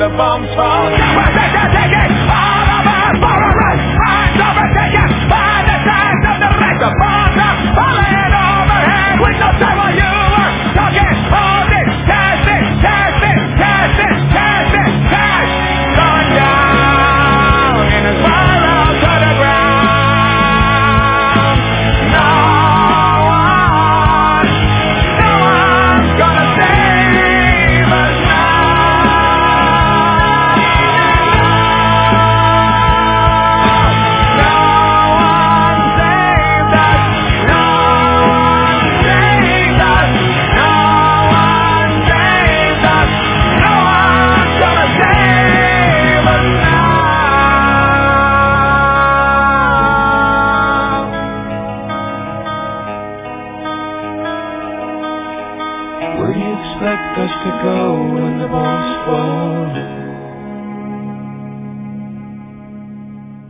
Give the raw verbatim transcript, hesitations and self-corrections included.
the bombs fall. We're take it, take it, all of us for a run. Minds overtaken by the size of the wreck. The bombs are falling overhead with no time while you are talking. Hold it, test it, test it, test it, test it, test. Going down in a spiral to the ground. No one, no one's gonna save us Where do you expect us to go when the bombs fall?